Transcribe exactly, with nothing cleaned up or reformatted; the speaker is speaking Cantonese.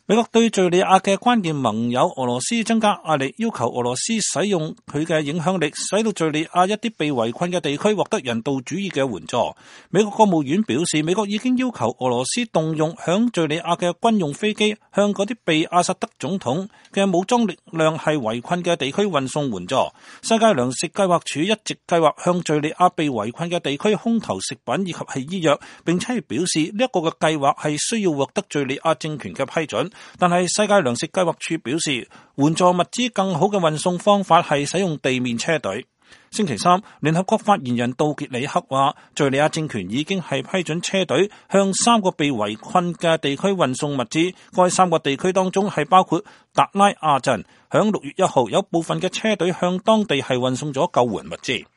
美國對敘利亞嘅關鍵盟友俄羅斯增加壓力，要求俄羅斯使用佢嘅影響力，使到敘利亞一啲被圍困嘅地區獲得人道主義嘅援助。美國國務院表示，美國已經要求俄羅斯動用響敘利亞嘅軍用飛機，向嗰啲被阿薩德總統嘅武裝力量係圍困嘅地區運送援助。世界糧食計劃署一直計劃向敘利亞被圍困嘅地區空投食品以及係醫藥，並且係表示呢一個嘅計劃係需要獲得敘利亞政權嘅批准。但係世界糧食計劃署表示，援助物資更好嘅運送方法係使用地面車隊。星期三，聯合國發言人杜傑里克話，敘利亞政權已經係批准車隊向三個被圍困嘅地區運送物資。該三個地區當中係包括達拉亞鎮，響六月一號有部分嘅車隊向當地係運送咗救援物資。